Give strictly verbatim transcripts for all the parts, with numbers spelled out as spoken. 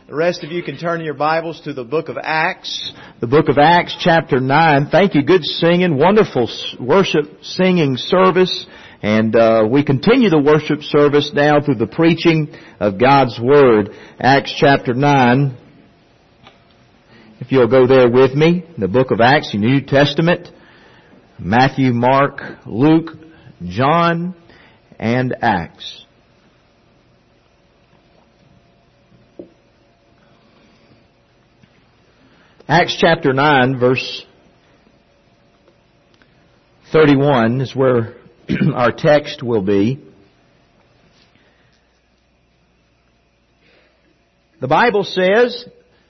The rest of you can turn your Bibles to the book of Acts. The book of Acts, chapter nine. Thank you. Good singing. Wonderful worship singing service. And uh, we continue the worship service now through the preaching of God's Word. Acts chapter nine. If you'll go there with me, the book of Acts, the New Testament, Matthew, Mark, Luke, John, and Acts. Acts chapter nine, verse thirty-one is where our text will be. The Bible says,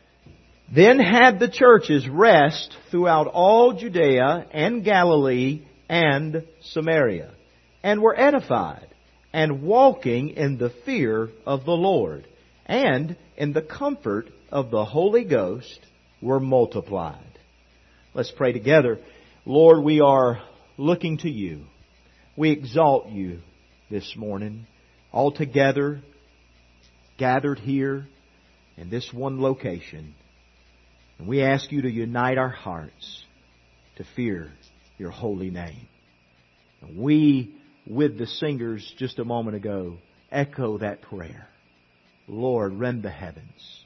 "Then had the churches rest throughout all Judea and Galilee and Samaria, and were edified, and walking in the fear of the Lord, and in the comfort of the Holy Ghost were multiplied." Let's pray together. Lord, we are looking to You. We exalt You this morning, all together, gathered here in this one location. And we ask You to unite our hearts to fear Your holy name. And we, with the singers just a moment ago, echo that prayer. Lord, rend the heavens.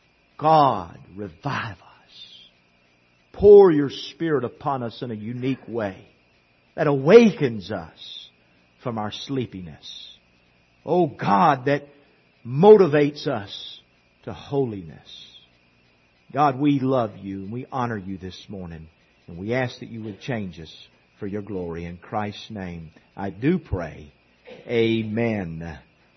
God, revive us. Pour Your Spirit upon us in a unique way that awakens us from our sleepiness. Oh God, that motivates us to holiness. God, we love You and we honor You this morning. And we ask that You would change us for Your glory. In Christ's name, I do pray. Amen.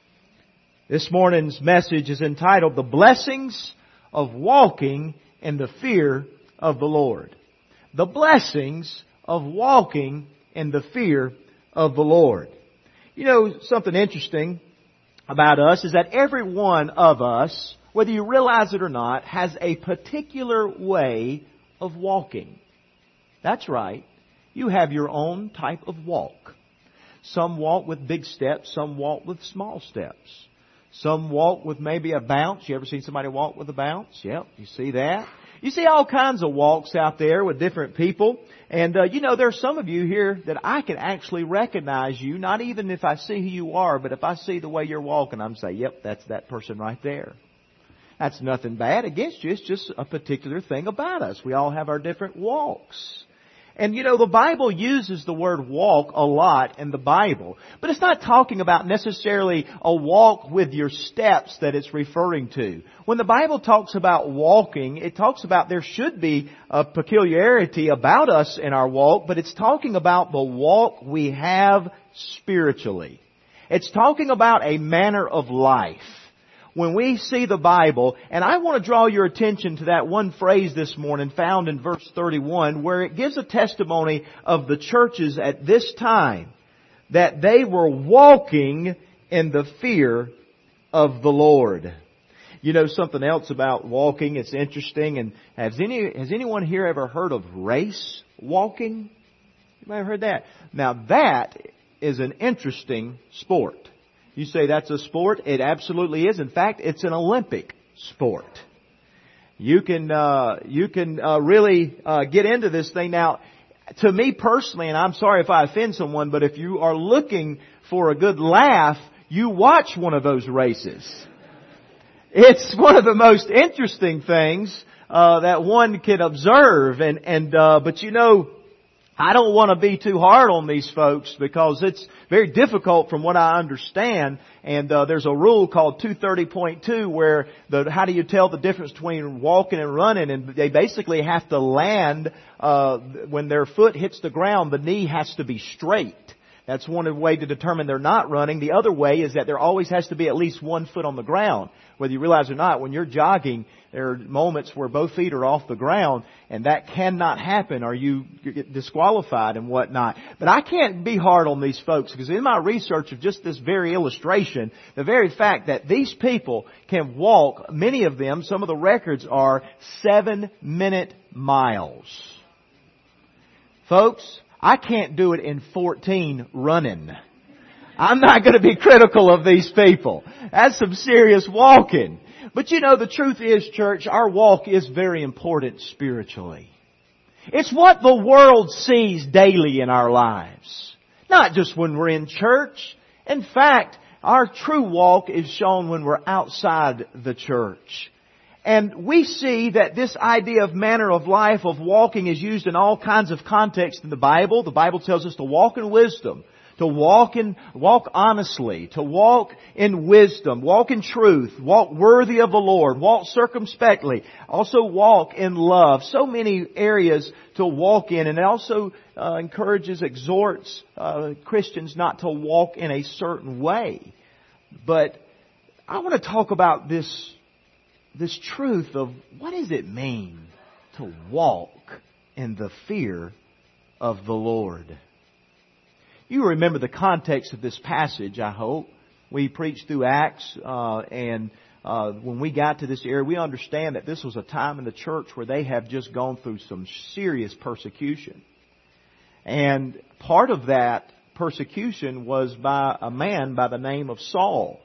This morning's message is entitled, "The Blessings of Walking in the Fear of the Lord." The blessings of walking in the fear of the Lord. You know, something interesting about us is that every one of us, whether you realize it or not, has a particular way of walking. That's right. You have your own type of walk. Some walk with big steps, some walk with small steps. Some walk with maybe a bounce. You ever seen somebody walk with a bounce? Yep, you see that. You see all kinds of walks out there with different people. And, uh, you know, there are some of you here that I can actually recognize you, not even if I see who you are, but if I see the way you're walking, I'm saying, yep, that's that person right there. That's nothing bad against you. It's just a particular thing about us. We all have our different walks. And you know, the Bible uses the word walk a lot in the Bible. But it's not talking about necessarily a walk with your steps that it's referring to. When the Bible talks about walking, it talks about there should be a peculiarity about us in our walk, but it's talking about the walk we have spiritually. It's talking about a manner of life. When we see the Bible, and I want to draw your attention to that one phrase this morning found in verse thirty-one, where it gives a testimony of the churches at this time, that they were walking in the fear of the Lord. You know something else about walking? It's interesting. And has any has anyone here ever heard of race walking? You might have heard that. Now that is an interesting sport. You say that's a sport? It absolutely is. In fact, it's an Olympic sport. You can uh, you can uh, really uh, get into this thing. Now, to me personally, and I'm sorry if I offend someone, but if you are looking for a good laugh, you watch one of those races. It's one of the most interesting things uh, that one can observe. And and uh, but you know, I don't want to be too hard on these folks because it's very difficult from what I understand. And uh, there's a rule called two thirty point two where the how do you tell the difference between walking and running? And they basically have to land uh, when their foot hits the ground, the knee has to be straight. That's one way to determine they're not running. The other way is that there always has to be at least one foot on the ground. Whether you realize it or not, when you're jogging, there are moments where both feet are off the ground, and that cannot happen or you get disqualified and whatnot. But I can't be hard on these folks because in my research of just this very illustration, the very fact that these people can walk, many of them, some of the records are seven minute miles. Folks, I can't do it in fourteen running. I'm not going to be critical of these people. That's some serious walking. But you know, the truth is, church, our walk is very important spiritually. It's what the world sees daily in our lives. Not just when we're in church. In fact, our true walk is shown when we're outside the church. And we see that this idea of manner of life, of walking, is used in all kinds of contexts in the Bible. The Bible tells us to walk in wisdom, to walk in, walk honestly, to walk in wisdom, walk in truth, walk worthy of the Lord, walk circumspectly, also walk in love. So many areas to walk in, and it also uh, encourages, exhorts uh, Christians not to walk in a certain way. But I want to talk about this This truth of what does it mean to walk in the fear of the Lord. You remember the context of this passage, I hope. We preached through Acts, uh, and uh, when we got to this area, we understand that this was a time in the church where they have just gone through some serious persecution. And part of that persecution was by a man by the name of Saul.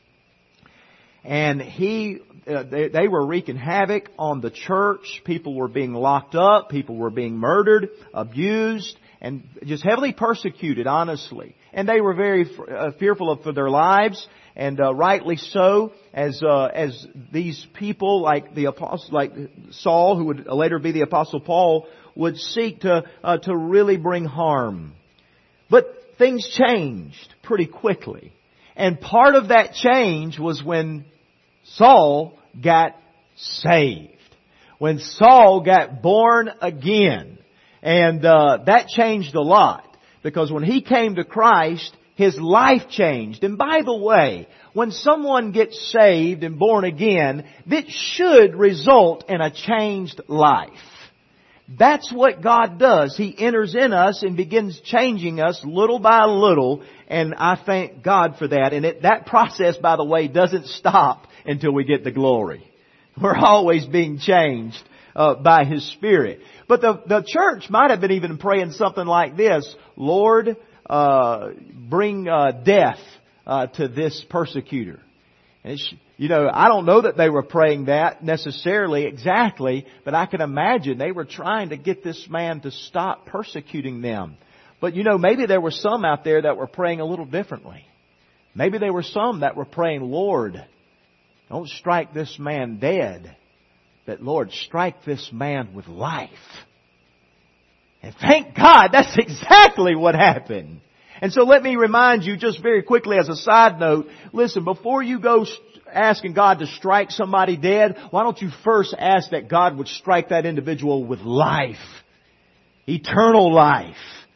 And he, uh, they, they were wreaking havoc on the church. People were being locked up. People were being murdered, abused, and just heavily persecuted, honestly. And they were very uh, fearful of for their lives, and uh, rightly so, as uh, as these people, like the apostle, like Saul, who would later be the Apostle Paul, would seek to uh, to really bring harm. But things changed pretty quickly. And part of that change was when Saul got saved. When Saul got born again. And uh, that changed a lot. Because when he came to Christ, his life changed. And by the way, when someone gets saved and born again, that should result in a changed life. That's what God does. He enters in us and begins changing us little by little. And I thank God for that. And it, that process, by the way, doesn't stop until we get the glory. We're always being changed uh, by His Spirit. But the, the church might have been even praying something like this. Lord, uh, bring uh, death uh, to this persecutor. And it's, you know, I don't know that they were praying that necessarily exactly, but I can imagine they were trying to get this man to stop persecuting them. But you know, maybe there were some out there that were praying a little differently. Maybe there were some that were praying, Lord, don't strike this man dead, but Lord, strike this man with life. And thank God, that's exactly what happened. And so let me remind you just very quickly as a side note, listen, before you go asking God to strike somebody dead, why don't you first ask that God would strike that individual with life, eternal life,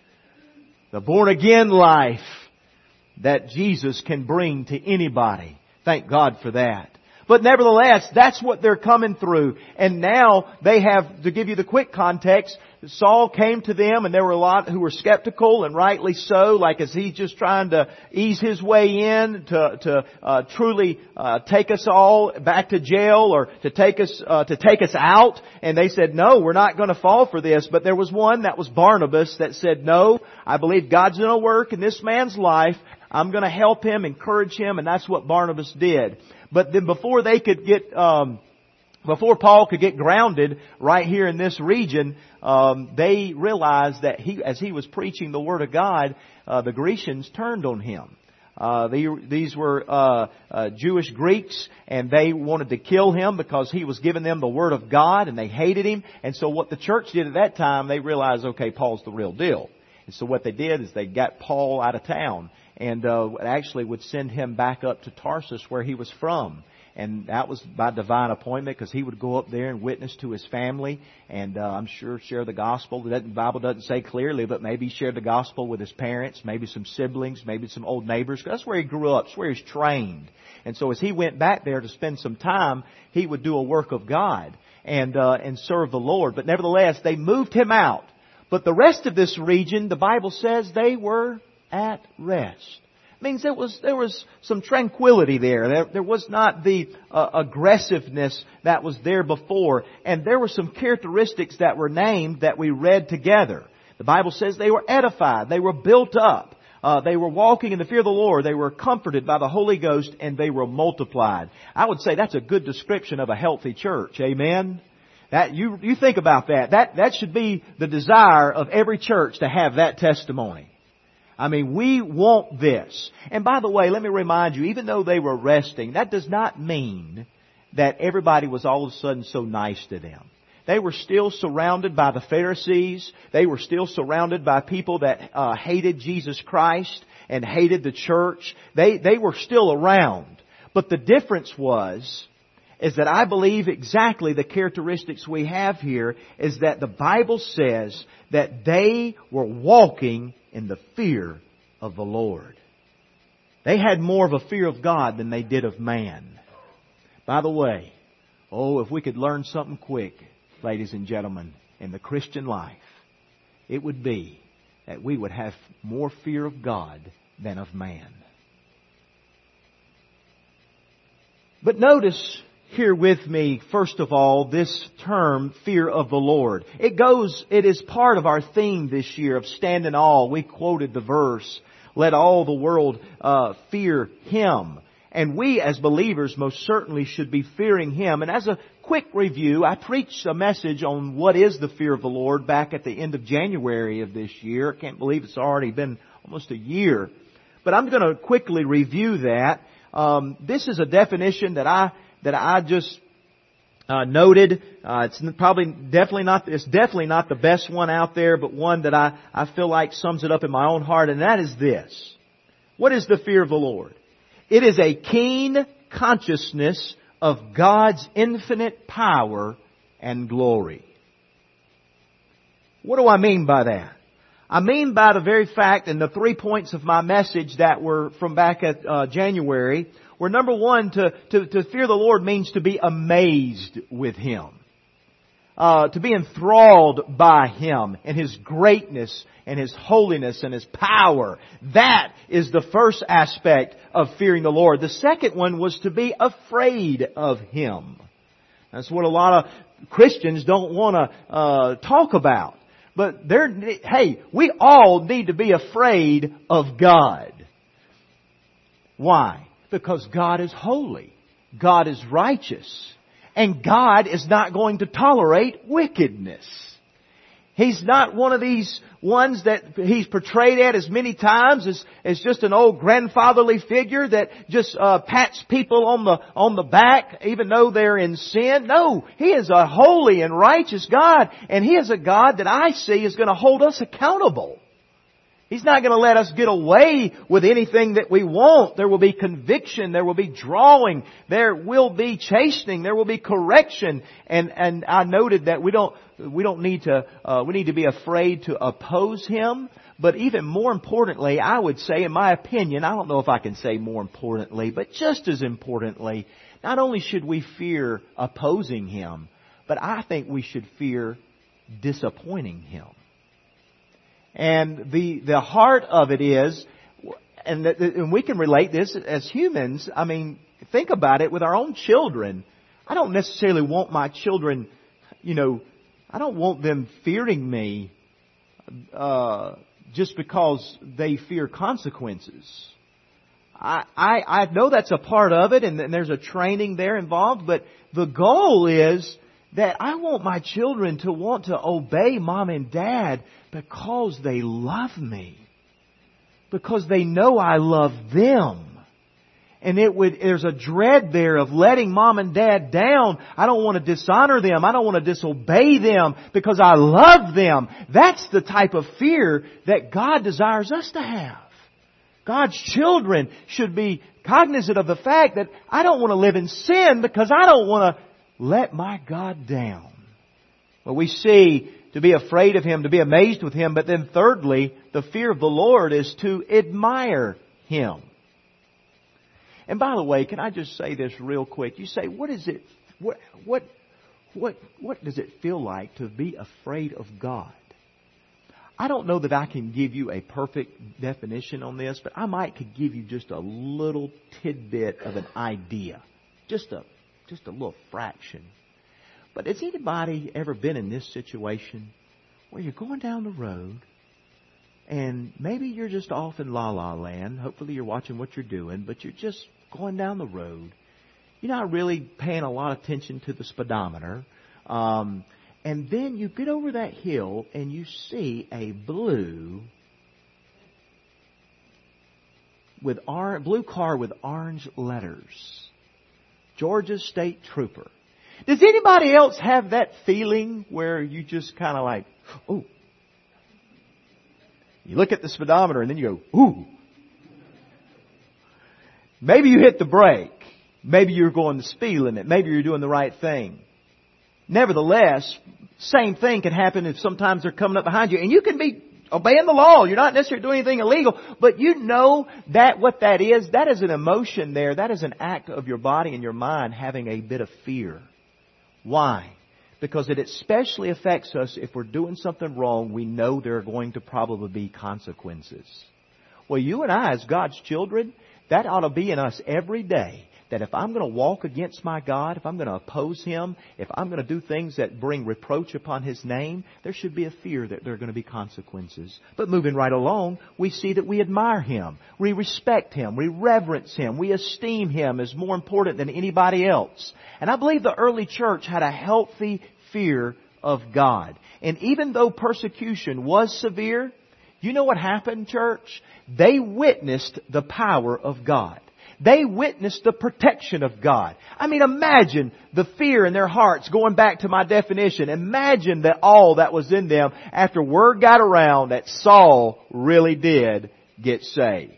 the born again life that Jesus can bring to anybody. Thank God for that. But nevertheless, that's what they're coming through. And now they have, to give you the quick context, Saul came to them and there were a lot who were skeptical, and rightly so, like is he just trying to ease his way in to, to uh, truly uh, take us all back to jail, or to take us uh, to take us out? And they said, no, we're not going to fall for this. But there was one, that was Barnabas, that said, no, I believe God's going to work in this man's life. I'm going to help him, encourage him, and that's what Barnabas did. But then before they could get, um, before Paul could get grounded right here in this region, um, they realized that he, as he was preaching the Word of God, uh, the Grecians turned on him. Uh, they, these were uh, uh, Jewish Greeks, and they wanted to kill him because he was giving them the Word of God, and they hated him. And so what the church did at that time, they realized, okay, Paul's the real deal. And so what they did is they got Paul out of town, and uh, actually would send him back up to Tarsus where he was from. And that was by divine appointment, because he would go up there and witness to his family, and uh, I'm sure share the gospel. The Bible doesn't say clearly, but maybe share the gospel with his parents, maybe some siblings, maybe some old neighbors. That's where he grew up. That's where he was trained. And so as he went back there to spend some time, he would do a work of God and uh, and serve the Lord. But nevertheless, they moved him out. But the rest of this region, the Bible says, they were at rest. It means there was there was some tranquility there. There, there was not the uh, aggressiveness that was there before. And there were some characteristics that were named that we read together. The Bible says they were edified. They were built up. Uh, they were walking in the fear of the Lord. They were comforted by the Holy Ghost, and they were multiplied. I would say that's a good description of a healthy church. Amen? That, you, you think about that. That, that should be the desire of every church to have that testimony. I mean, we want this. And by the way, let me remind you, even though they were resting, that does not mean that everybody was all of a sudden so nice to them. They were still surrounded by the Pharisees. They were still surrounded by people that uh, hated Jesus Christ and hated the church. They, they were still around. But the difference was, is that I believe exactly the characteristics we have here is that the Bible says that they were walking in the fear of the Lord. They had more of a fear of God than they did of man. By the way, oh, if we could learn something quick, ladies and gentlemen, in the Christian life, it would be that we would have more fear of God than of man. But notice here with me, first of all, this term, fear of the Lord. It goes, it is part of our theme this year of Stand in Awe. We quoted the verse, let all the world uh, fear Him. And we as believers most certainly should be fearing Him. And as a quick review, I preached a message on what is the fear of the Lord back at the end of January of this year. I can't believe it's already been almost a year. But I'm going to quickly review that. Um, this is a definition that I that I just uh, noted. Uh, it's probably definitely not it's definitely not the best one out there, but one that I, I feel like sums it up in my own heart, and that is this. What is the fear of the Lord? It is a keen consciousness of God's infinite power and glory. What do I mean by that? I mean by the very fact, and the three points of my message that were from back at uh, January, were number one, to, to, to fear the Lord means to be amazed with Him. Uh, to be enthralled by Him and His greatness and His holiness and His power. That is the first aspect of fearing the Lord. The second one was to be afraid of Him. That's what a lot of Christians don't want to uh, talk about. But they're, hey, we all need to be afraid of God. Why? Because God is holy. God is righteous. And God is not going to tolerate wickedness. He's not one of these ones that He's portrayed at as many times as, as just an old grandfatherly figure that just uh, pats people on the on the back even though they're in sin. No, He is a holy and righteous God, and He is a God that I see is going to hold us accountable. He's not going to let us get away with anything that we want. There will be conviction. There will be drawing. There will be chastening. There will be correction. And and I noted that we don't we don't need to uh, we need to be afraid to oppose Him. But even more importantly, I would say, in my opinion, I don't know if I can say more importantly, but just as importantly, not only should we fear opposing Him, but I think we should fear disappointing Him. And the, the heart of it is, and, the, and we can relate this as humans, I mean, think about it with our own children. I don't necessarily want my children, you know, I don't want them fearing me uh, just because they fear consequences. I, I, I know that's a part of it, and, and there's a training there involved, but the goal is that I want my children to want to obey mom and dad because they love me. Because they know I love them. And it would, there's a dread there of letting mom and dad down. I don't want to dishonor them. I don't want to disobey them because I love them. That's the type of fear that God desires us to have. God's children should be cognizant of the fact that I don't want to live in sin because I don't want to let my God down. Well, we see to be afraid of Him, to be amazed with Him, but then thirdly, the fear of the Lord is to admire Him. And by the way, can I just say this real quick? You say, what is it, what, what, what, what does it feel like to be afraid of God? I don't know that I can give you a perfect definition on this, but I might could give you just a little tidbit of an idea. Just a Just a little fraction. But has anybody ever been in this situation where you're going down the road And maybe you're just off in La La Land. Hopefully you're watching what you're doing, but you're just going down the road. You're not really paying a lot of attention to the speedometer. Um, and then you get over that hill and you see a blue with or, blue car with orange letters. Georgia State Trooper. Does anybody else have that feeling where you just kind of like, oh. You look at the speedometer and then you go, ooh. Maybe you hit the brake. Maybe you're going the speed limit. Maybe you're doing the right thing. Nevertheless, same thing can happen if sometimes they're coming up behind you. And you can be obeying the law. You're not necessarily doing anything illegal. But you know that what that is, that is an emotion there. That is an act of your body and your mind having a bit of fear. Why? Because it especially affects us if we're doing something wrong. We know there are going to probably be consequences. Well, you and I as God's children, that ought to be in us every day. That if I'm going to walk against my God, if I'm going to oppose Him, if I'm going to do things that bring reproach upon His name, there should be a fear that there are going to be consequences. But moving right along, we see that we admire Him. We respect Him. We reverence Him. We esteem Him as more important than anybody else. And I believe the early church had a healthy fear of God. And even though persecution was severe, you know what happened, church? They witnessed the power of God. They witnessed the protection of God. I mean, imagine the fear in their hearts, going back to my definition. Imagine that all that was in them after word got around that Saul really did get saved.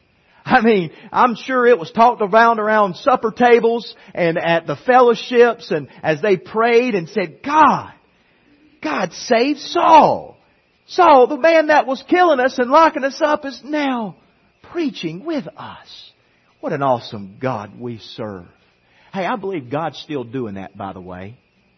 I mean, I'm sure it was talked around around supper tables and at the fellowships, and as they prayed and said, God, God saved Saul. Saul, the man that was killing us and locking us up, is now preaching with us. What an awesome God we serve. Hey, I believe God's still doing that, by the way.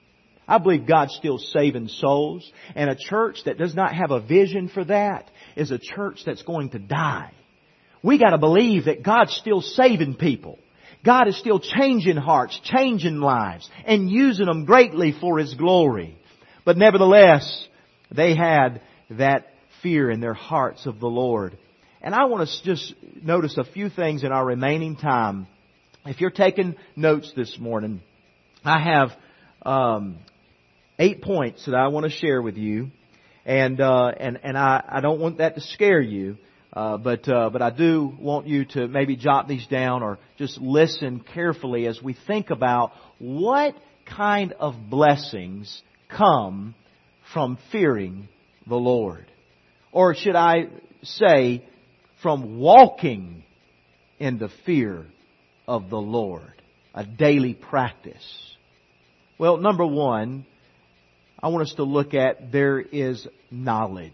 I believe God's still saving souls. And a church that does not have a vision for that is a church that's going to die. We got to believe that God's still saving people. God is still changing hearts, changing lives, and using them greatly for His glory. But nevertheless, they had that fear in their hearts of the Lord. And I want to just notice a few things in our remaining time. If you're taking notes this morning, I have um, eight points that I want to share with you, and uh, and and I, I don't want that to scare you, uh, but uh, but I do want you to maybe jot these down or just listen carefully as we think about what kind of blessings come from fearing the Lord, or should I say, from walking in the fear of the Lord, a daily practice. Well, number one, I want us to look at there is knowledge.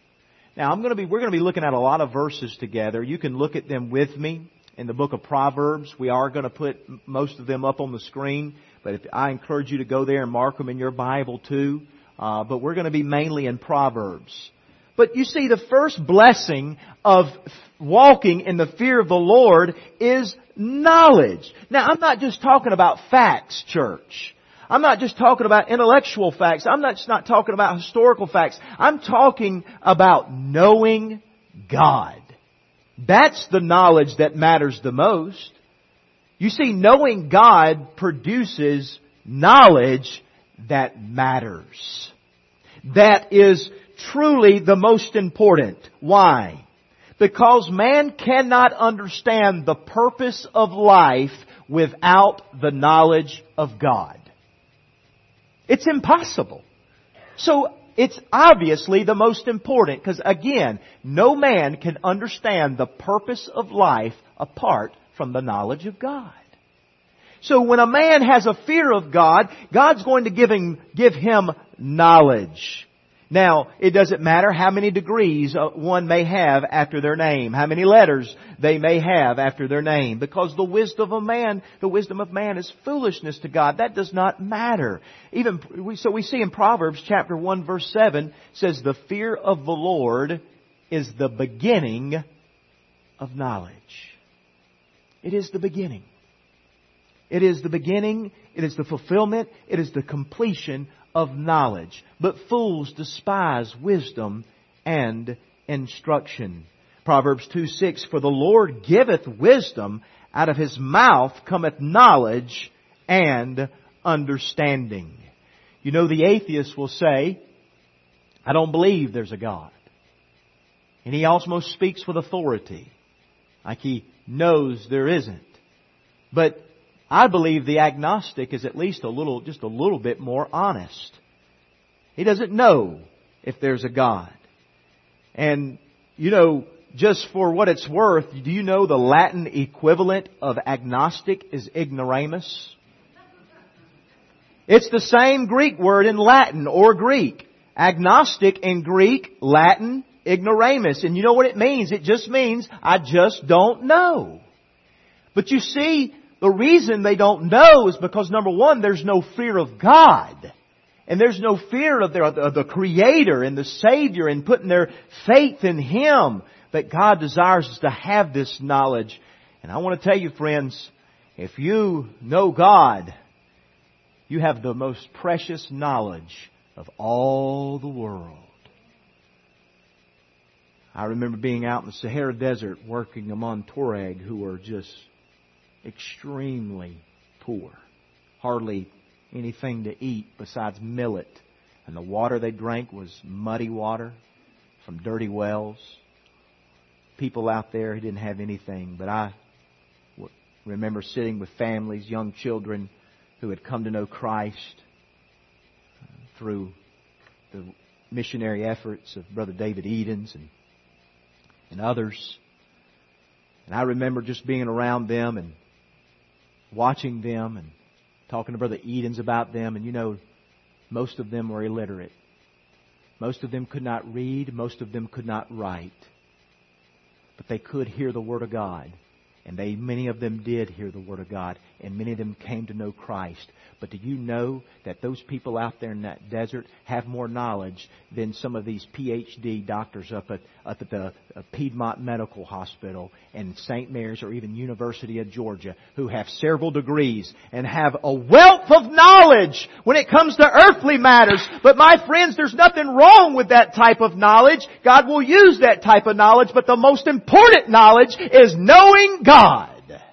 Now, I'm going to be we're going to be looking at a lot of verses together. You can look at them with me in the book of Proverbs. We are going to put most of them up on the screen, but if, I encourage you to go there and mark them in your Bible too. Uh, but we're going to be mainly in Proverbs. But you see, the first blessing of walking in the fear of the Lord is knowledge. Now, I'm not just talking about facts, church. I'm not just talking about intellectual facts. I'm not just not talking about historical facts. I'm talking about knowing God. That's the knowledge that matters the most. You see, knowing God produces knowledge that matters. That is truly the most important. Why? Because man cannot understand the purpose of life without the knowledge of God. It's impossible. So it's obviously the most important, because again, no man can understand the purpose of life apart from the knowledge of God. So when a man has a fear of God, God's going to give him, give him knowledge. Now, it doesn't matter how many degrees one may have after their name, how many letters they may have after their name, because the wisdom of man, the wisdom of man is foolishness to God. That does not matter. Even so, we see in Proverbs chapter one, verse seven says, "The fear of the Lord is the beginning of knowledge." It is the beginning. It is the beginning. It is the fulfillment. It is the completion of knowledge. But fools despise wisdom and instruction. Proverbs two six, for the Lord giveth wisdom, out of His mouth cometh knowledge and understanding. You know, the atheist will say, I don't believe there's a God. And he almost speaks with authority, like he knows there isn't. But I believe the agnostic is at least a little, just a little bit more honest. He doesn't know if there's a God. And, you know, just for what it's worth, do you know the Latin equivalent of agnostic is ignoramus? It's the same Greek word in Latin or Greek. Agnostic in Greek, Latin, ignoramus. And you know what it means? It just means, I just don't know. But you see, the reason they don't know is because, number one, there's no fear of God. And there's no fear of the, of the Creator and the Savior and putting their faith in Him. But God desires us to have this knowledge. And I want to tell you, friends, if you know God, you have the most precious knowledge of all the world. I remember being out in the Sahara Desert working among Tuareg who were just extremely poor. Hardly anything to eat besides millet. And the water they drank was muddy water from dirty wells. People out there who didn't have anything. But I remember sitting with families, young children who had come to know Christ through the missionary efforts of Brother David Edens and, and others. And I remember just being around them and watching them and talking to Brother Edens about them. And you know, most of them were illiterate. Most of them could not read. Most of them could not write. But they could hear the Word of God. And they, many of them did hear the Word of God. And many of them came to know Christ. But do you know that those people out there in that desert have more knowledge than some of these P H D doctors up at, up at the Piedmont Medical Hospital and Saint Mary's or even University of Georgia, who have several degrees and have a wealth of knowledge when it comes to earthly matters. But my friends, there's nothing wrong with that type of knowledge. God will use that type of knowledge, but the most important knowledge is knowing God.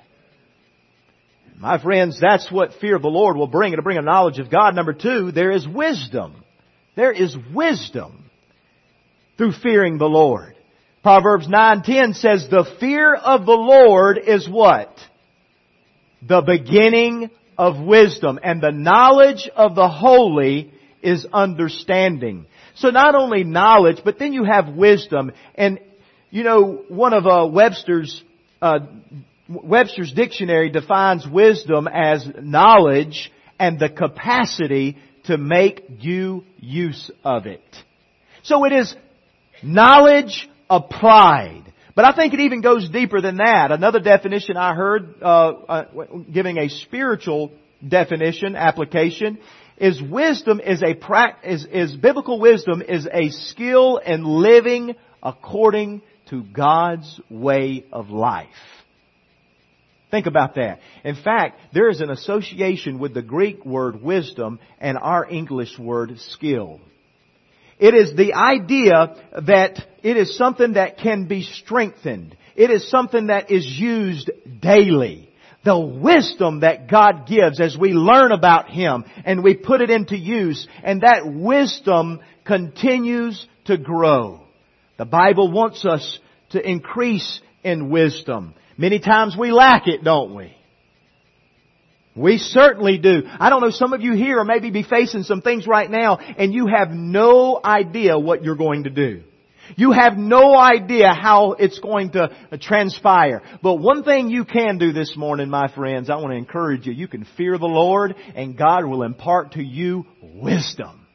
My friends, that's what fear of the Lord will bring. It'll bring a knowledge of God. Number two, there is wisdom. There is wisdom through fearing the Lord. Proverbs nine ten says, the fear of the Lord is what? The beginning of wisdom. And the knowledge of the holy is understanding. So not only knowledge, but then you have wisdom. And, you know, one of uh, Webster's uh Webster's dictionary defines wisdom as knowledge and the capacity to make due use of it. So it is knowledge applied. But I think it even goes deeper than that. Another definition I heard, uh, uh, giving a spiritual definition, application, is wisdom is a pra- is, is biblical wisdom is a skill in living according to God's way of life. Think about that. In fact, there is an association with the Greek word wisdom and our English word skill. It is the idea that it is something that can be strengthened. It is something that is used daily. The wisdom that God gives as we learn about Him and we put it into use, and that wisdom continues to grow. The Bible wants us to increase in wisdom. Many times we lack it, don't we? We certainly do. I don't know, some of you here are maybe be facing some things right now and you have no idea what you're going to do. You have no idea how it's going to transpire. But one thing you can do this morning, my friends, I want to encourage you. You can fear the Lord and God will impart to you wisdom.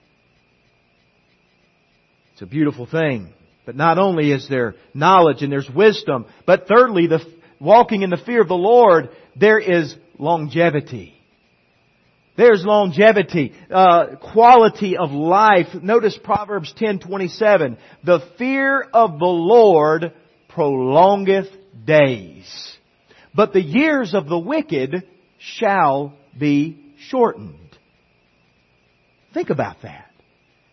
It's a beautiful thing. But not only is there knowledge and there's wisdom, but thirdly, the walking in the fear of the Lord, there is longevity. There's longevity, uh, quality of life. Notice Proverbs ten twenty-seven. The fear of the Lord prolongeth days, but the years of the wicked shall be shortened. Think about that.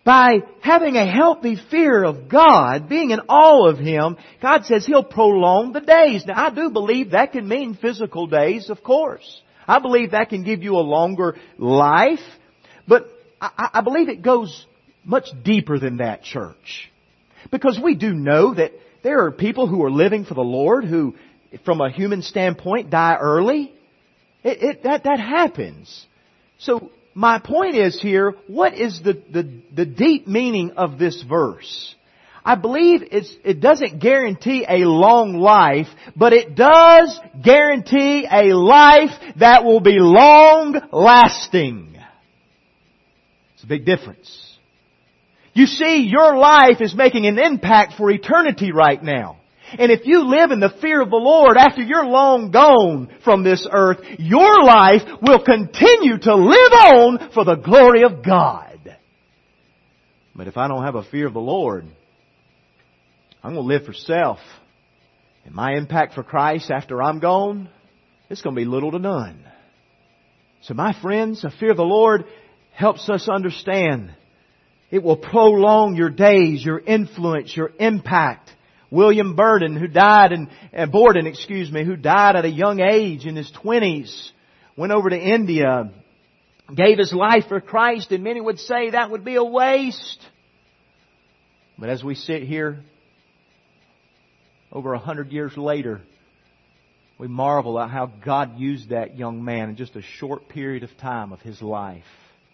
By having a healthy fear of God, being in awe of Him, God says He'll prolong the days. Now, I do believe that can mean physical days, of course. I believe that can give you a longer life. But I, I believe it goes much deeper than that, church. Because we do know that there are people who are living for the Lord who, from a human standpoint, die early. It, it, that, that happens. So, my point is here, what is the, the, the deep meaning of this verse? I believe it's, it doesn't guarantee a long life, but it does guarantee a life that will be long lasting. It's a big difference. You see, your life is making an impact for eternity right now. And if you live in the fear of the Lord after you're long gone from this earth, your life will continue to live on for the glory of God. But if I don't have a fear of the Lord, I'm going to live for self. And my impact for Christ after I'm gone, it's going to be little to none. So my friends, a fear of the Lord helps us understand. It will prolong your days, your influence, your impact. William Burden, who died in, uh, Borden, excuse me, who died at a young age in his twenties, went over to India, gave his life for Christ, and many would say that would be a waste. But as we sit here, over a hundred years later, we marvel at how God used that young man in just a short period of time of his life.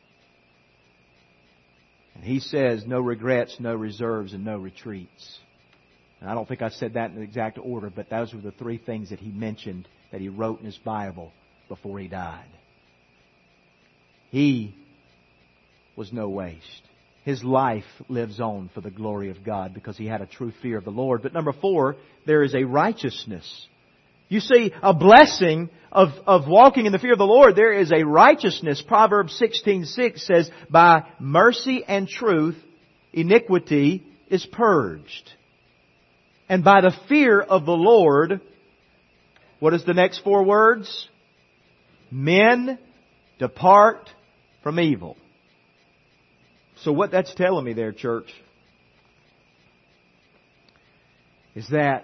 And he says, no regrets, no reserves, and no retreats. And I don't think I said that in the exact order, but those were the three things that he mentioned that he wrote in his Bible before he died. He was no waste. His life lives on for the glory of God because he had a true fear of the Lord. But number four, there is a righteousness. You see, a blessing of, of walking in the fear of the Lord, there is a righteousness. Proverbs sixteen six says, by mercy and truth, iniquity is purged. And by the fear of the Lord, what is the next four words? Men depart from evil. So what that's telling me there, church, is that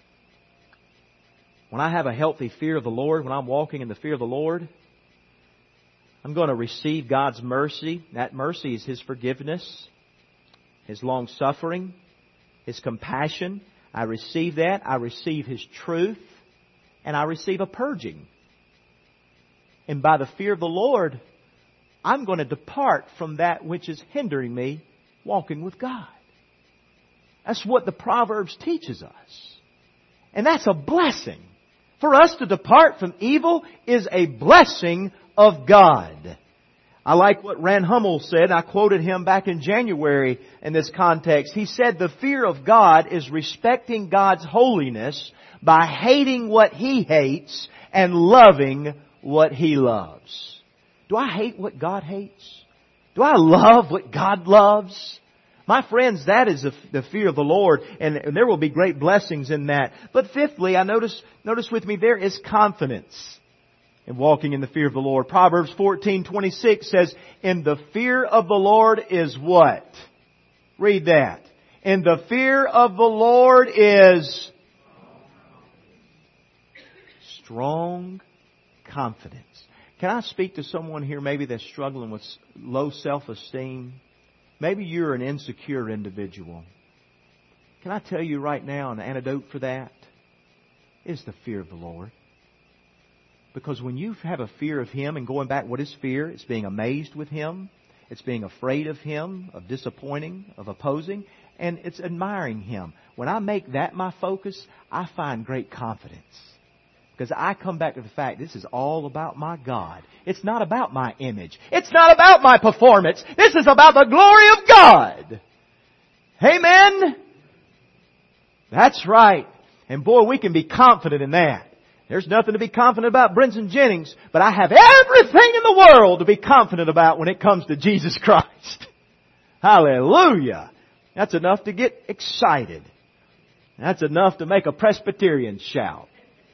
when I have a healthy fear of the Lord, when I'm walking in the fear of the Lord, I'm going to receive God's mercy. That mercy is His forgiveness, His long suffering, His compassion. I receive that. I receive His truth. And I receive a purging. And by the fear of the Lord, I'm going to depart from that which is hindering me walking with God. That's what the Proverbs teaches us. And that's a blessing. For us to depart from evil is a blessing of God. I like what Rand Hummel said. I quoted him back in January in this context. He said, the fear of God is respecting God's holiness by hating what He hates and loving what He loves. Do I hate what God hates? Do I love what God loves? My friends, that is the fear of the Lord, and there will be great blessings in that. But fifthly, I notice, notice with me, there is confidence in walking in the fear of the Lord. Proverbs fourteen twenty-six says, in the fear of the Lord is what? Read that. In the fear of the Lord is strong confidence. Can I speak to someone here maybe that's struggling with low self-esteem? Maybe you're an insecure individual. Can I tell you right now an antidote for that is the fear of the Lord. Because when you have a fear of Him, and going back, what is fear? It's being amazed with Him. It's being afraid of Him, of disappointing, of opposing, and it's admiring Him. When I make that my focus, I find great confidence. Because I come back to the fact this is all about my God. It's not about my image. It's not about my performance. This is about the glory of God. Amen? That's right. And boy, we can be confident in that. There's nothing to be confident about Brenton Jennings, but I have everything in the world to be confident about when it comes to Jesus Christ. Hallelujah. That's enough to get excited. That's enough to make a Presbyterian shout.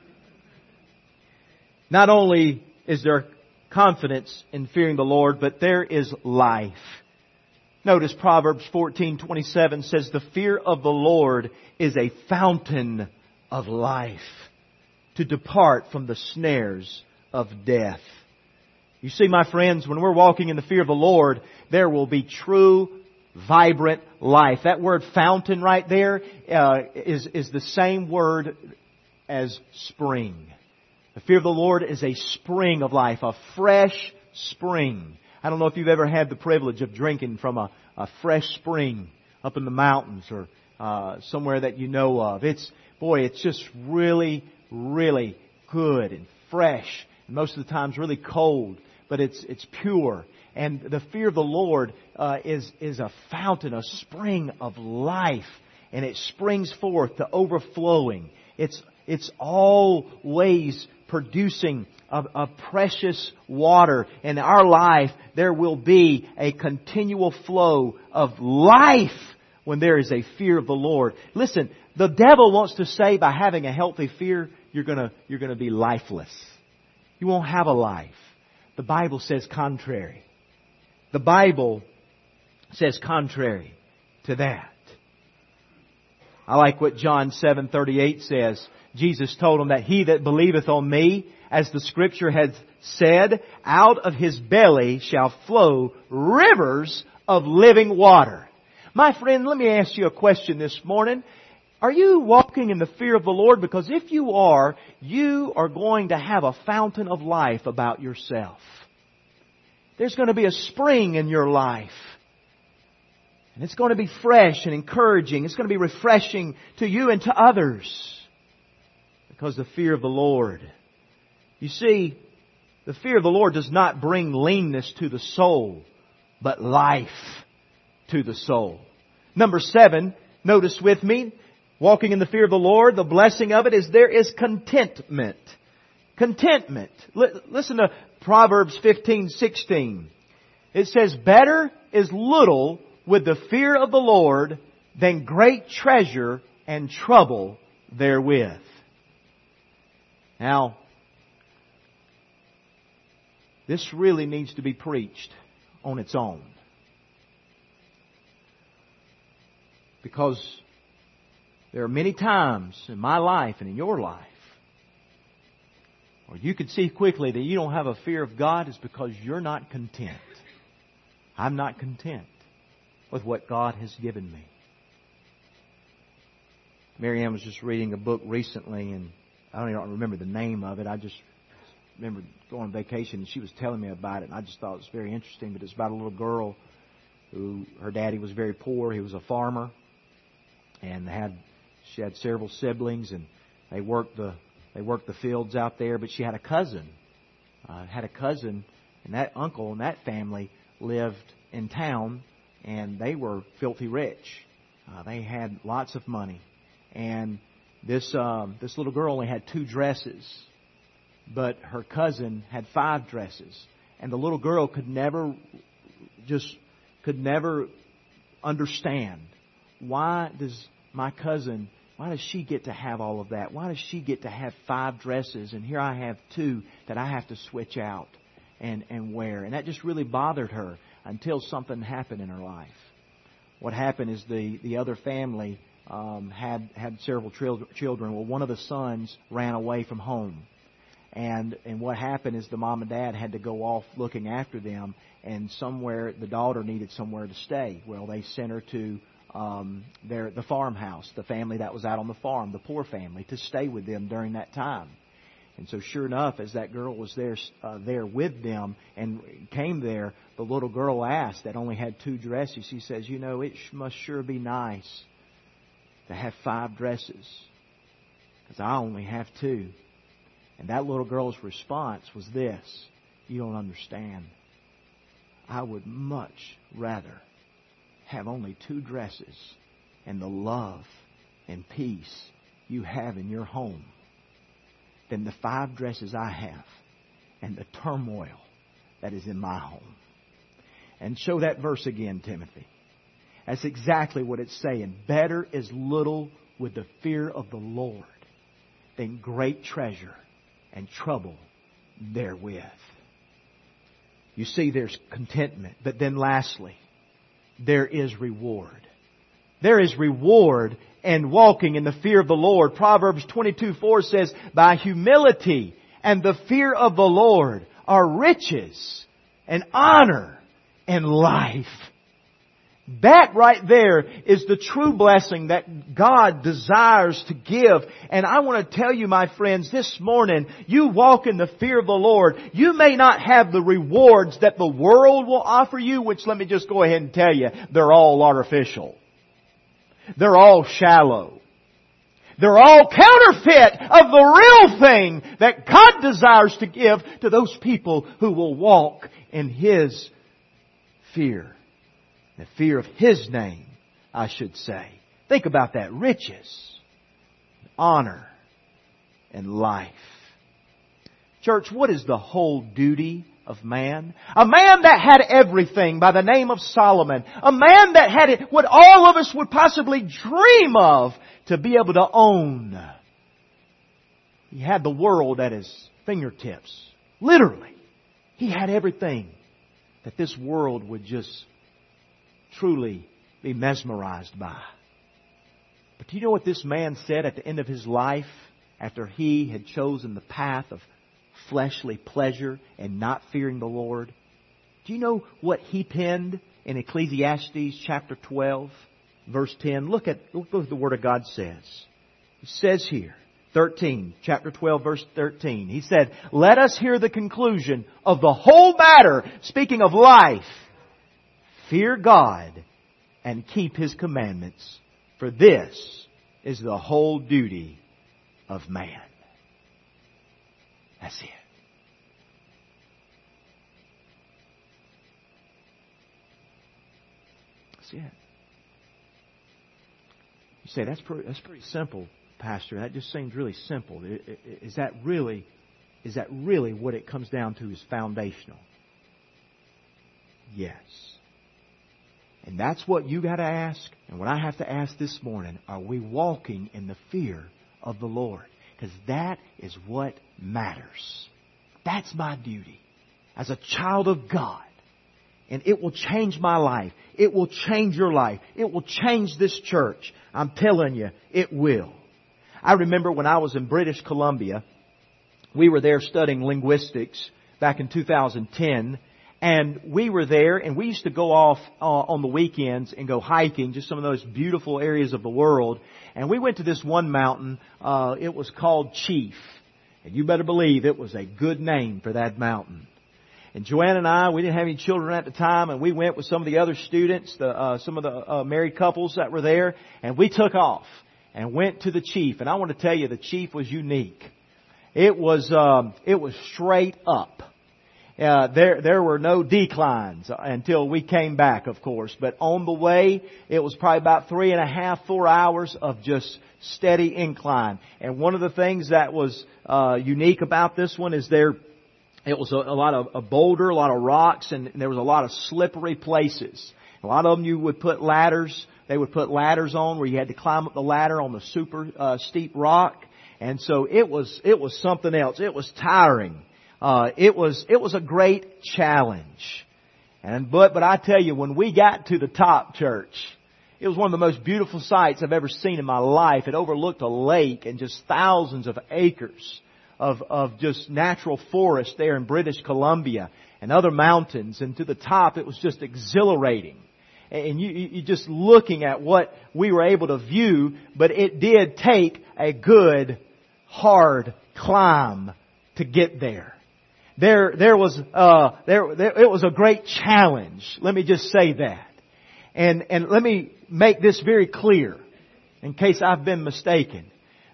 Not only is there confidence in fearing the Lord, but there is life. Notice Proverbs fourteen twenty-seven says, the fear of the Lord is a fountain of life, to depart from the snares of death. You see, my friends, when we're walking in the fear of the Lord, there will be true, vibrant life. That word fountain right there uh, is, is the same word as spring. The fear of the Lord is a spring of life, a fresh spring. I don't know if you've ever had the privilege of drinking from a, a fresh spring up in the mountains or uh, somewhere that you know of. It's, boy, it's just really, really good and fresh. And most of the times really cold, but it's it's pure. And the fear of the Lord uh, is is a fountain, a spring of life, and it springs forth to overflowing. It's it's always producing a, a precious water. In our life, there will be a continual flow of life when there is a fear of the Lord. Listen, the devil wants to say by having a healthy fear, you're gonna you're gonna be lifeless. You won't have a life. The Bible says contrary. The Bible says contrary to that. I like what John seven thirty-eight says. Jesus told him that he that believeth on me, as the Scripture has said, out of his belly shall flow rivers of living water. My friend, let me ask you a question this morning. Are you walking in the fear of the Lord? Because if you are, you are going to have a fountain of life about yourself. There's going to be a spring in your life. And it's going to be fresh and encouraging. It's going to be refreshing to you and to others. Because the fear of the Lord. You see, the fear of the Lord does not bring leanness to the soul, but life to the soul. Number seven, notice with me, walking in the fear of the Lord, the blessing of it is there is contentment. Contentment. L- listen to Proverbs fifteen sixteen. It says, better is little with the fear of the Lord than great treasure and trouble therewith. Now, this really needs to be preached on its own. Because there are many times in my life and in your life where you could see quickly that you don't have a fear of God is because you're not content. I'm not content with what God has given me. Mary Ann was just reading a book recently, and I don't even remember the name of it. I just remember going on vacation, and she was telling me about it, and I just thought it was very interesting. But it's about a little girl who, her daddy was very poor. He was a farmer, and had she had several siblings, and they worked the they worked the fields out there. But she had a cousin, uh, had a cousin, and that uncle and that family lived in town, and they were filthy rich. Uh, they had lots of money, and this um, this little girl only had two dresses, but her cousin had five dresses, and the little girl could never just could never understand, why does my cousin, why does she get to have all of that? Why does she get to have five dresses, and here I have two that I have to switch out and and wear? And that just really bothered her until something happened in her life. What happened is the the other family um, had had several tril- children. Well, one of the sons ran away from home. And and what happened is the mom and dad had to go off looking after them, and somewhere the daughter needed somewhere to stay. Well, they sent her to um, their the farmhouse, the family that was out on the farm, the poor family, to stay with them during that time. And so, sure enough, as that girl was there uh, there with them and came there, the little girl asked that only had two dresses. She says, "You know, it must sure be nice to have five dresses, because I only have two." And that little girl's response was this: "You don't understand. I would much rather have only two dresses and the love and peace you have in your home than the five dresses I have and the turmoil that is in my home." And show that verse again, Timothy. That's exactly what it's saying. Better is little with the fear of the Lord than great treasure and trouble therewith. You see, there's contentment. But then lastly, there is reward. There is reward in walking in the fear of the Lord. Proverbs twenty-two four says, by humility and the fear of the Lord are riches and honor and life. That right there is the true blessing that God desires to give. And I want to tell you, my friends, this morning, you walk in the fear of the Lord. You may not have the rewards that the world will offer you, which let me just go ahead and tell you, they're all artificial. They're all shallow. They're all counterfeit of the real thing that God desires to give to those people who will walk in His fear. The fear of His name, I should say. Think about that. Riches, honor, and life. Church, what is the whole duty of man? A man that had everything by the name of Solomon. A man that had it, what all of us would possibly dream of to be able to own. He had the world at his fingertips. Literally. He had everything that this world would just truly be mesmerized by. But do you know what this man said at the end of his life after he had chosen the path of fleshly pleasure and not fearing the Lord? Do you know what he penned in Ecclesiastes chapter twelve, verse ten? Look at, look what the Word of God says. It says here, thirteen, chapter twelve, verse thirteen. He said, let us hear the conclusion of the whole matter, speaking of life. Fear God and keep His commandments, for this is the whole duty of man. That's it. That's it. You say, that's pretty, that's pretty simple, Pastor. That just seems really simple. Is that really, is that really what it comes down to is foundational? Yes. And that's what you got to ask. And what I have to ask this morning, are we walking in the fear of the Lord? Because that is what matters. That's my duty as a child of God. And it will change my life. It will change your life. It will change this church. I'm telling you, it will. I remember when I was in British Columbia, we were there studying linguistics back in two thousand ten. And we were there, and we used to go off uh, on the weekends and go hiking, just some of those beautiful areas of the world. And we went to this one mountain. Uh, it was called Chief. And you better believe it was a good name for that mountain. And Joanne and I, we didn't have any children at the time, and we went with some of the other students, the, uh, some of the uh, married couples that were there, and we took off and went to the Chief. And I want to tell you, the Chief was unique. It was um, it was straight up. Uh, there, there were no declines until we came back, of course. But on the way, it was probably about three and a half, four hours of just steady incline. And one of the things that was uh, unique about this one is there, it was a, a lot of a boulder, a lot of rocks, and there was a lot of slippery places. A lot of them you would put ladders. They would put ladders on where you had to climb up the ladder on the super uh, steep rock. And so it was, it was something else. It was tiring. Uh, it was, it was a great challenge. And, but, but I tell you, when we got to the top, church, it was one of the most beautiful sights I've ever seen in my life. It overlooked a lake and just thousands of acres of, of just natural forest there in British Columbia and other mountains. And to the top, it was just exhilarating. And you, you just looking at what we were able to view, but it did take a good, hard climb to get there. There, there was, uh, there, there, it was a great challenge. Let me just say that. And, and let me make this very clear, in case I've been mistaken.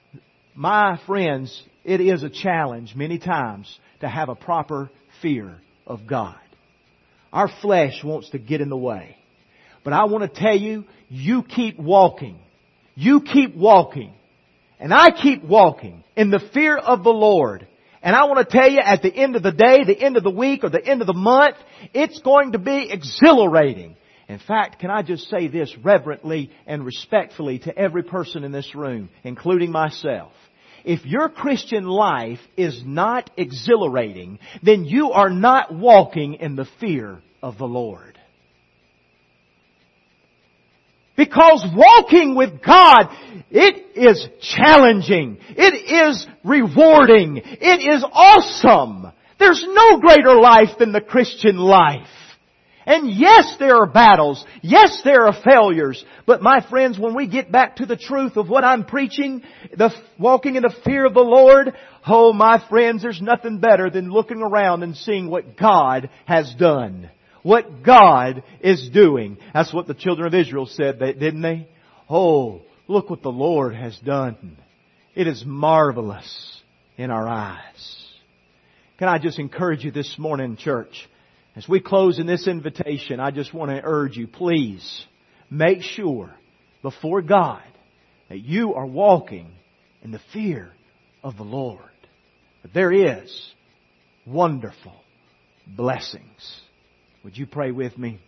My friends, it is a challenge many times to have a proper fear of God. Our flesh wants to get in the way. But I want to tell you, you keep walking. You keep walking. And I keep walking in the fear of the Lord. And I want to tell you, at the end of the day, the end of the week, or the end of the month, it's going to be exhilarating. In fact, can I just say this reverently and respectfully to every person in this room, including myself? If your Christian life is not exhilarating, then you are not walking in the fear of the Lord. Because walking with God, it is challenging. It is rewarding. It is awesome. There's no greater life than the Christian life. And yes, there are battles. Yes, there are failures. But my friends, when we get back to the truth of what I'm preaching, the walking in the fear of the Lord, oh my friends, there's nothing better than looking around and seeing what God has done. What God is doing. That's what the children of Israel said, didn't they? Oh, look what the Lord has done. It is marvelous in our eyes. Can I just encourage you this morning, church? As we close in this invitation, I just want to urge you, please make sure before God that you are walking in the fear of the Lord. But there is wonderful blessings. Would you pray with me?